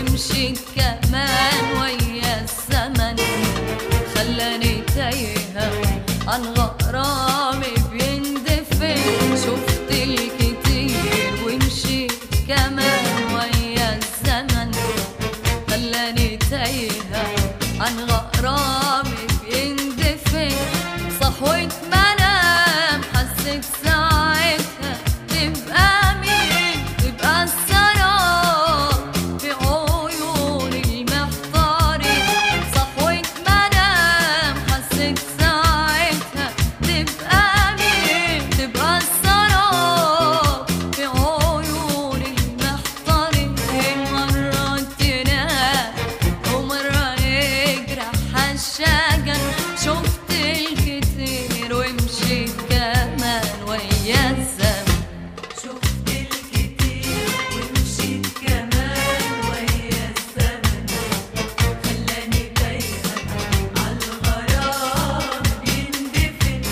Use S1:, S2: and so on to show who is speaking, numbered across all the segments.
S1: ومشيت كمان ويا الزمن، خلاني تايهة عن غرامي بيندفن. شفت الكتير ومشيت كمان ويا الزمن، خلاني تايهة عن غرامي بيندفن. صحوت منام حسيت ساعتها تبقى مين، تبقى السراب في عيون المحتارين. صحوت منام حسيت ساعتها تبقى مين، تبقى السراب في عيون المحتارين. مرة تنام ومرة يجرح الشجن. شفت الكتير ومشيت كمان ويا الزمن،
S2: شفت الكتير ومشيت كمان ويا الزمن، خلاني تايهة عالغرام بيندفن.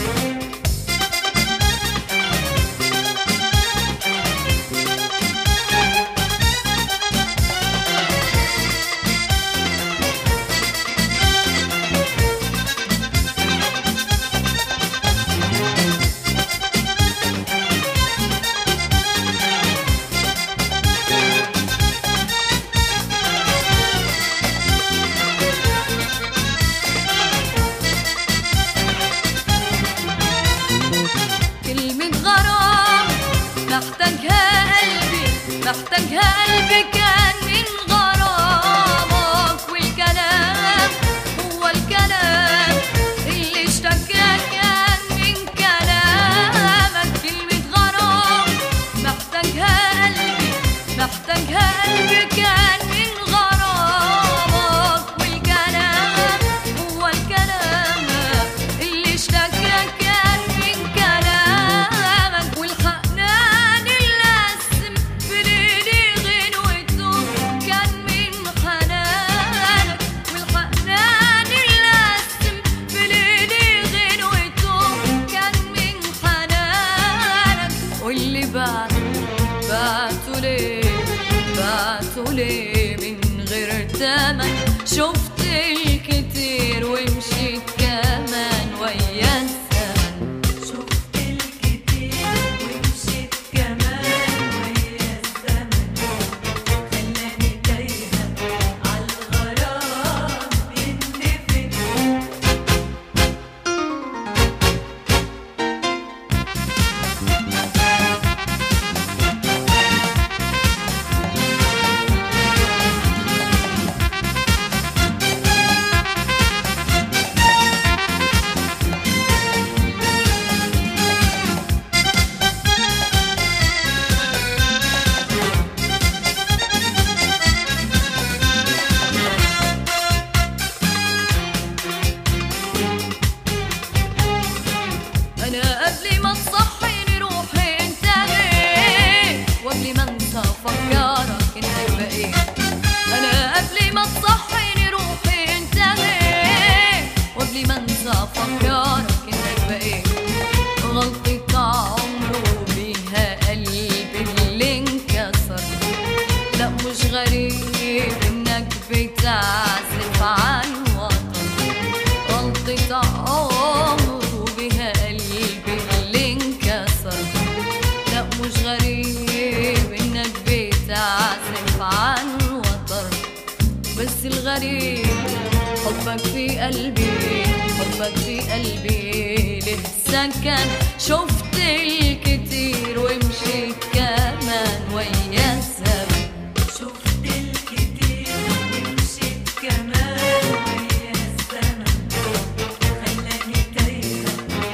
S1: كلمة غرام محتاجها قلبي، محتاجها قلبي كان من غرامك. والكلام هو الكلام اللي اشتكى كان من كلامك. كلمة غرام محتاجها قلبي، محتاجها قلبي كان من غرامك. والكلام هو الكلام اللي اشتكى كان من كلامك. والحنان اللي قسم في ليلي غنوته كان من حنانك. والحنان اللي قسم في ليلي غنوته كان من حنانك. واللي بعته ليه، بعته ليه من غير تمن. شفت الكتير ومشيت كمان ويا الزمن،
S2: شفت الكتير ومشيت كمان ويا الزمن، خلاني تايهة عالغرام بيندفن.
S1: أنا قبل ما تصحيني روحي انتهي، وقبل ما انسى أفكرك إنك بقيت. أنا قبل ما تصحيني روحي انتهي، وقبل ما انسى أفكرك إنك بقيت. غلطة عمره بيها قلبي اللي انكسر. لا مش غريب إنك بتعزف عن وطن. غلطة عمره بيها قلبي اللي انكسر. لا مش غريب إنك بتعزف عن وطن. بس الغريب حبك في قلبي، حبك في قلبي له سكن. شفت الكتير ومشيت كمان ويا الزمن،
S2: شفت الكتير ومشيت كمان ويا الزمن، خلاني تايهة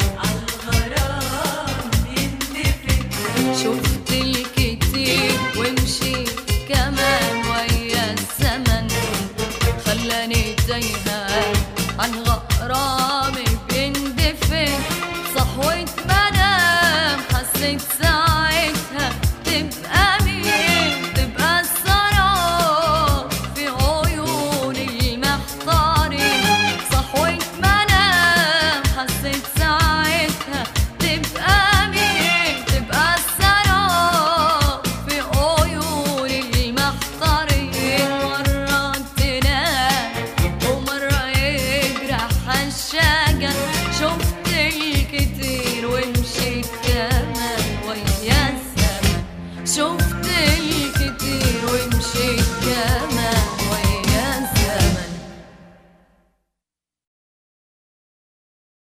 S2: عالغرام بيندفن.
S1: شفت الكتير ومشيت كمان ويا الزمن، خلاني تايهة عن غرامي بيندفن. صحوت منام حسيت ساعتها تبقى مين، تبقى السراب في عيون المحتارين. صحوت منام حسيت ساعتها تبقى مين، تبقى السراب في عيون المحتارين. عشاقك شفت الكتير ومشيت كمان ويا الزمن. شفت